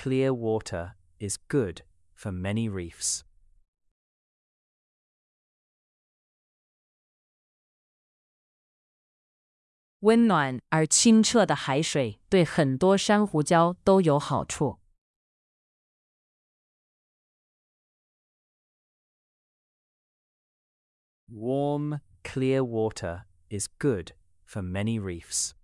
clear water is good for many reefs. 温暖而清澈的海水对很多珊瑚礁都有好处。 Warm, clear water is good for many reefs.